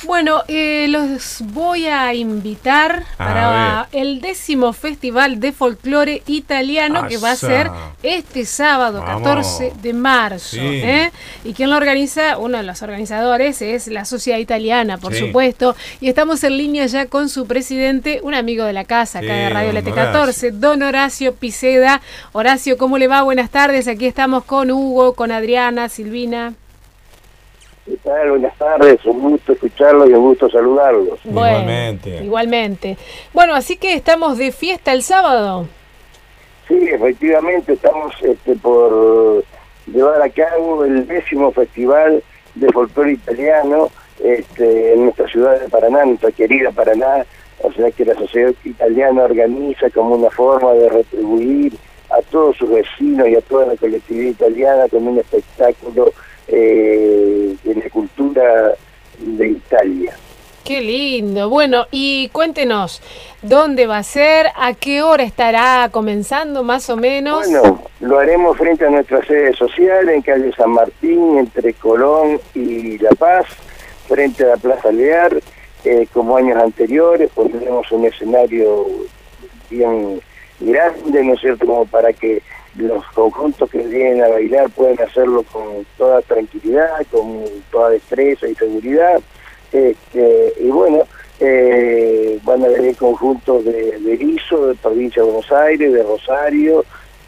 Bueno, los voy a invitar para el 10º Festival de Folclore Italiano que va a ser este sábado 14 de marzo. Sí. Y quien lo organiza, uno de los organizadores es la Sociedad Italiana, por supuesto. Y estamos en línea ya con su presidente, un amigo de la casa acá de Radio LT14, don Horacio Piceda. Horacio, ¿cómo le va? Buenas tardes. Aquí estamos con Hugo, con Adriana, Silvina. ¿Qué tal? Buenas tardes, un gusto escucharlos y un gusto saludarlos. Bueno, igualmente. Bueno, así que estamos de fiesta el sábado. Sí, efectivamente, estamos por llevar a cabo el 10º Festival de Folclore Italiano en nuestra ciudad de Paraná, nuestra querida Paraná. O sea que la sociedad italiana organiza como una forma de retribuir a todos sus vecinos y a toda la colectividad italiana con un espectáculo de la cultura de Italia. Qué lindo. Bueno, y cuéntenos, ¿dónde va a ser? ¿A qué hora estará comenzando más o menos? Bueno, lo haremos frente a nuestra sede social en calle San Martín, entre Colón y La Paz, frente a la Plaza Lear, como años anteriores. Pondremos un escenario bien grande, ¿no es cierto?, como para que los conjuntos que vienen a bailar pueden hacerlo con toda tranquilidad, con toda destreza y seguridad. Y bueno, van a venir conjuntos de Berizo, de Provincia de Buenos Aires, de Rosario,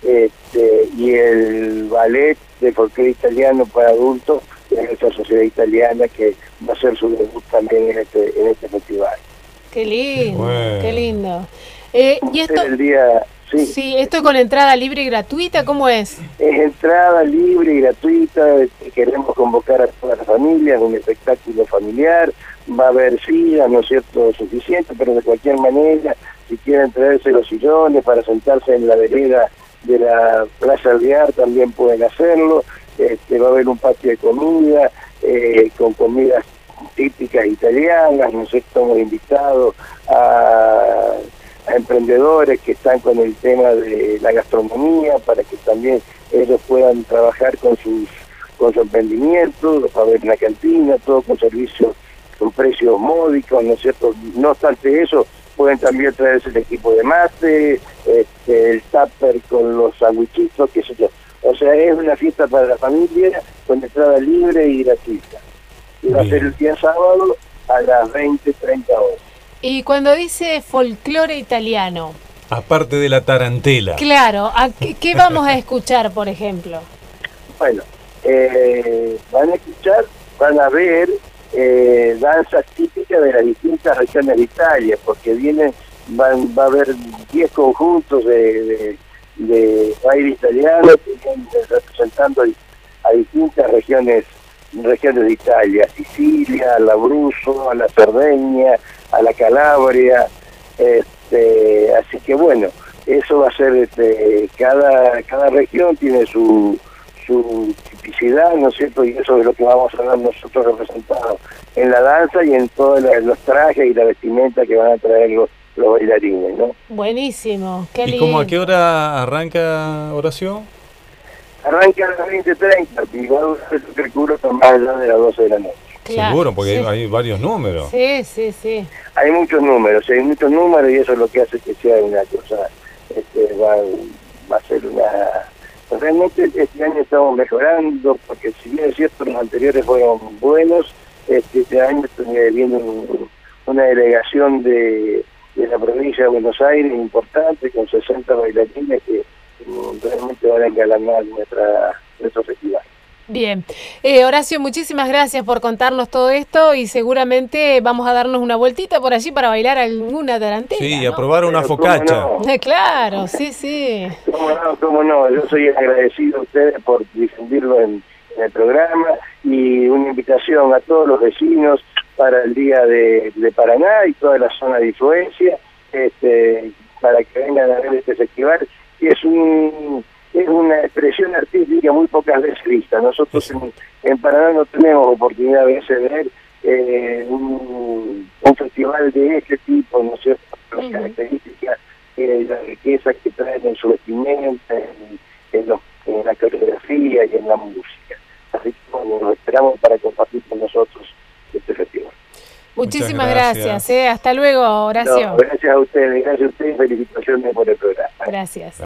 y el ballet de folclore italiano para adultos de nuestra sociedad italiana, que va a ser su debut también en este festival. Qué lindo, bueno. Qué lindo. Y esto... El día... Sí, esto es con entrada libre y gratuita, ¿cómo es? Es entrada libre y gratuita, queremos convocar a todas las familias, un espectáculo familiar, va a haber sillas, ¿no es cierto?, suficiente, pero de cualquier manera, si quieren traerse los sillones para sentarse en la vereda de la Plaza Alvear, también pueden hacerlo. Va a haber un patio de comida, con comidas típicas italianas, ¿no es cierto?, hemos invitado a emprendedores que están con el tema de la gastronomía para que también ellos puedan trabajar con su emprendimiento. Va a haber una cantina, todo con servicios con precios módicos, ¿no es cierto? No obstante eso, pueden también traerse el equipo de mate, el tupper con los sandwichitos, qué sé yo. O sea, es una fiesta para la familia con entrada libre y gratuita. Y va a ser el día sábado a las 20:30 horas. Y cuando dice folclore italiano... Aparte de la tarantela. Claro, ¿qué vamos a escuchar, por ejemplo? Bueno, van a ver danzas típicas de las distintas regiones de Italia, porque va a haber 10 conjuntos de baile italiano que vienen representando a distintas regiones de Italia: Sicilia, al Abruzzo, a la Cerdeña, a la Calabria. Así que bueno, eso va a ser, cada región tiene su tipicidad, ¿no es cierto?, y eso es lo que vamos a ver nosotros representados en la danza y en todos los trajes y la vestimenta que van a traer los bailarines, ¿no? Buenísimo, qué lindo. ¿Y cómo a qué hora arranca, Horacio? Arranca a las 20:30, igual calculo que más allá de las 12 de la noche. Claro, seguro, porque hay varios números. Sí. Hay muchos números y eso es lo que hace que sea una cosa, va a ser una... Realmente este año estamos mejorando, porque si bien es cierto los anteriores fueron buenos, este año viene una delegación de la provincia de Buenos Aires importante, con 60 bailarines que realmente van a engalanar nuestro festival. Bien. Horacio, muchísimas gracias por contarnos todo esto y seguramente vamos a darnos una vueltita por allí para bailar alguna tarantela. Sí, ¿no? a probar una focaccia. Claro, sí. Cómo no, yo soy agradecido a ustedes por difundirlo en el programa, y una invitación a todos los vecinos para el día de Paraná y toda la zona de influencia, para que vengan a ver este festival, que es una expresión artística muy pocas veces vista. Nosotros en Paraná no tenemos oportunidad a veces de ver un festival de este tipo, ¿no es cierto?, las características, la riqueza que traen en su vestimenta, en la coreografía y en la música. Así que bueno, lo esperamos para compartir con nosotros este festival. Muchísimas gracias. Hasta luego, Horacio. No, gracias a ustedes, felicitaciones por el programa. Gracias.